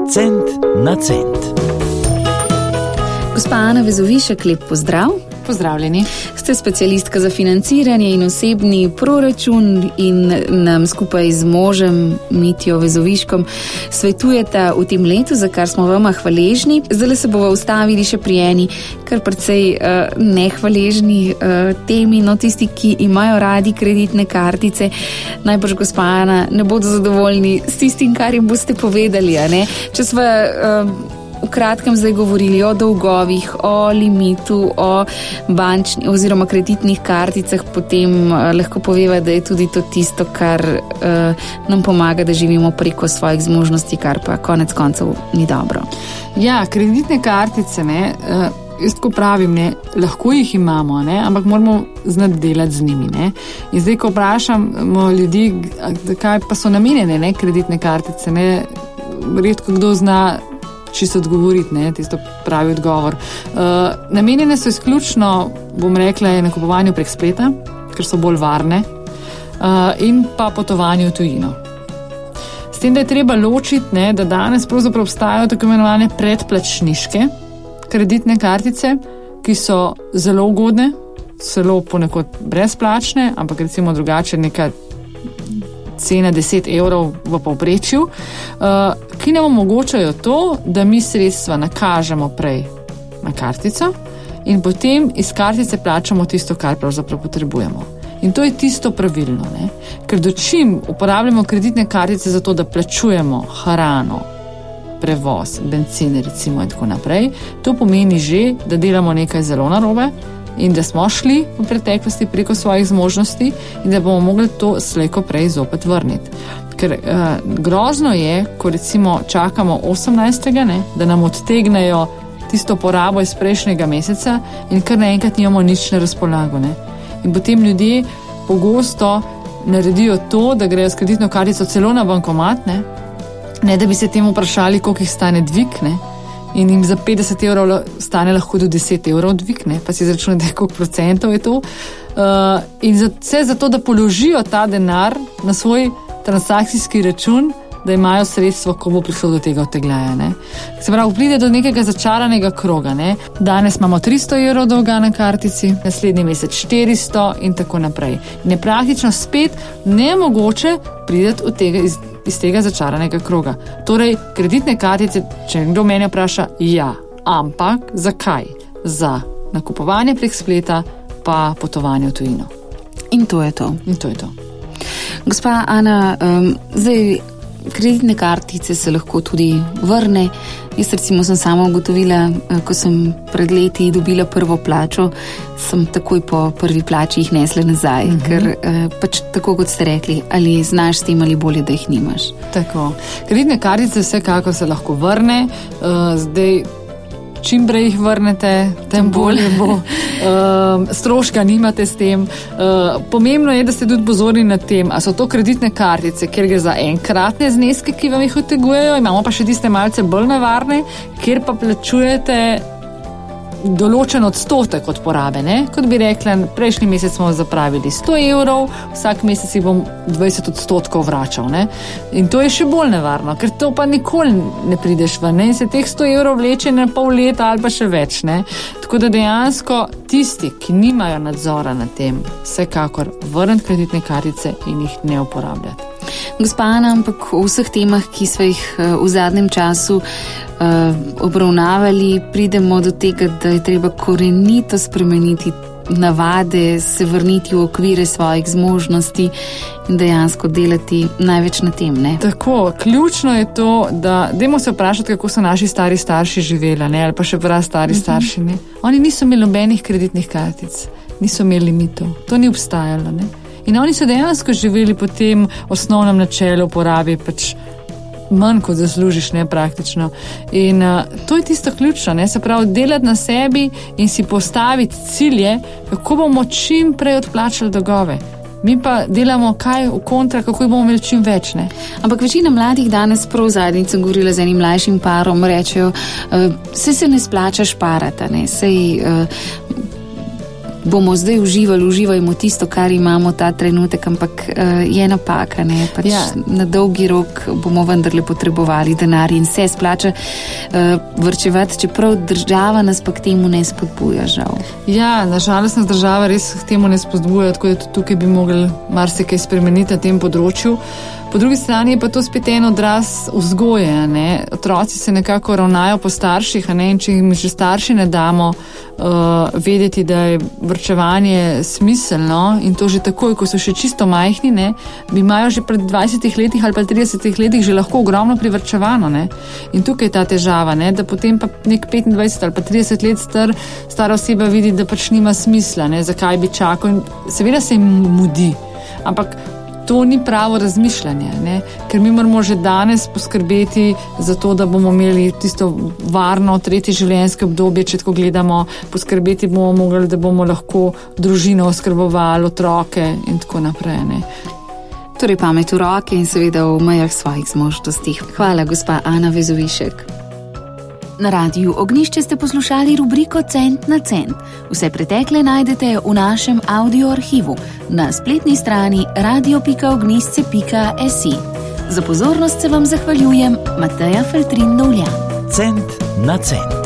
Cent na cent. Gospa Ana Vezovišek, lep pozdrav. Pozdravljeni. Ste specialistka za financiranje in osebni proračun in nam skupaj z možem Mitjo Vezoviškom svetujete v tem letu, za kar smo vama hvaležni. Zdaj se bomo ustavili še pri eni kar precej nehvaležni temi, no tisti, ki imajo radi kreditne kartice, najbrž gospa Ana ne bodo zadovoljni s tistim, kar jim boste povedali, a ne? Če sva v kratkem zdaj govorili o dolgovih, o limitu, o bančnih oziroma kreditnih karticah, potem lahko poveva, da je tudi to tisto, kar nam pomaga, da živimo preko svojih zmožnosti, kar pa konec koncev ni dobro. Ja, kreditne kartice, jaz tako pravim, lahko jih imamo, ampak moramo znati delati z njimi. In zdaj, ko vprašamo ljudi, kaj pa so namenjene kreditne kartice, redko kdo zna čisto odgovoriti, tisto pravi odgovor. Namenjene so izključno, bom rekla, nakupovanju prek spleta, ker so bolj varne, in pa potovanju v tujino. S tem, da je treba ločiti, da danes pravzaprav obstajajo tako imenovane predplačniške kreditne kartice, ki so zelo ugodne, celo ponekod brezplačne, ampak recimo drugače neka cena 10 evrov v povprečju, ki nam omogočajo to, da mi sredstva nakažemo prej na kartico in potem iz kartice plačamo tisto, kar pravzaprav potrebujemo. In to je tisto pravilno, ker dočim uporabljamo kreditne kartice za to, da plačujemo hrano, prevoz, bencin recimo in tako naprej, to pomeni že, da delamo nekaj zelo narobe in da smo šli v preteklosti preko svojih zmožnosti in da bomo mogli to slejko prej zopet vrniti. Ker grozno je, ko recimo čakamo 18. Da nam odtegnejo tisto porabo iz prejšnjega meseca in kar naenkrat nimamo nič na razpolago. In potem ljudje pogosto naredijo to, da grejo s kreditno kartico celo na bankomat, ne da bi se temu vprašali, koliko jih stane dvig, in jim za 50 evrov stane lahko do 10 evrov dvig, pa si izračunate, koliko procentov je to. In vse zato, da položijo ta denar na svoj transakcijski račun, da imajo sredstvo, ko bo prišlo do tega odtegljaja. Se pravi, pride do nekega začaranega kroga. Danes imamo 300 evrov dolga na kartici, naslednji mesec 400 in tako naprej. In je praktično spet nemogoče priti iz tega začaranega kroga. Torej, kreditne kartice, če kdo mene vpraša, ja, ampak zakaj? Za nakupovanje prek spleta pa potovanje v tujino. In to je to. Gospa Ana, zdaj kreditne kartice se lahko tudi vrne. Jaz recimo sem sama ugotovila, ko sem pred leti dobila prvo plačo, sem takoj po prvi plači jih nesla nazaj, ker pač tako kot ste rekli, ali znaš s tem ali bolje, da jih nimaš. Tako. Kreditne kartice vsekakor se lahko vrne, zdaj čim prej jih vrnete, tem bolje bo. Stroška nimate s tem. Pomembno je, da ste tudi pozorni na tem, a so to kreditne kartice, kjer gre za enkratne zneske, ki vam jih odtegujejo, imamo pa še tiste malce bolj nevarne, kjer pa plačujete določen odstotek od porabe. Kot bi rekla, prejšnji mesec smo zapravili 100 evrov, vsak mesec si bom 20% vračal. In to je še bolj nevarno, ker to pa nikoli ne prideš ven. In se teh 100 evrov vleče na pol leta ali pa še več. Tako da dejansko tisti, ki nimajo nadzora nad tem, vsekakor vrniti kreditne kartice in jih ne uporabljati. Gospa Ana, ampak v vseh temah, ki smo jih v zadnjem času obravnavali, pridemo do tega, da je treba korenito spremeniti navade, se vrniti v okvire svojih zmožnosti in dejansko delati največ na tem, Tako, ključno je to, da dajmo se vprašati, kako so naši stari starši živeli, ali pa še stari starši, Oni niso imeli nobenih kreditnih kartic, niso imeli limitov, to ni obstajalo, In oni so dejansko živeli po tem osnovnem načelu uporabi, pač manj kot zaslužiš, praktično. In to je tisto ključno, se pravi, delati na sebi in si postaviti cilje, kako bomo čim prej odplačali dolgove. Mi pa delamo kaj v kontra, kako jih bomo imeli čim več, Ampak večina mladih danes, prav zadnjič sem govorila z enim mlajšim parom, rečejo, se ne splača šparati, bomo zdaj uživajmo tisto, kar imamo ta trenutek, ampak je napaka, ne? Pač na dolgi rok bomo vendarle potrebovali denar in se splača vrčevati, čeprav država nas pa k temu ne spodbuja, žal. Ja, nažalost nas država res k temu ne spodbuja, tako da tudi tukaj bi mogli marsikaj spremeniti na tem področju. Po drugi strani je pa to spet en odraz vzgoje, ne? Otroci se nekako ravnajo po starših, ne? In če jim že starši ne damo vedeti, da je vrčevanje smiselno in to že takoj, ko so še čisto majhni, ne? Bi imajo že pred 20 letih ali pa 30 letih že lahko ogromno privrčevano, ne? In tukaj je ta težava, ne? Da potem pa nek 25 ali pa 30 let stara oseba vidi, da pač nima smisla, ne? Zakaj bi čakal in seveda se jim mudi, ampak to ni pravo razmišljanje, ne? Ker mi moramo že danes poskrbeti za to, da bomo imeli tisto varno tretje življenjske obdobje, če tako gledamo, poskrbeti bomo mogli, da bomo lahko družino oskrbovali, otroke in tako naprej, ne? Torej pamet v roke in seveda v mejah svojih zmožnosti. Hvala, gospa Ana Vezovišek. Na Radiu Ognjišče ste poslušali rubriko Cent na cent. Vse pretekle najdete v našem audio arhivu na spletni strani radio.ognjišče.si. Za pozornost se vam zahvaljujem, Mateja Feltrin Dovljan. Cent na cent.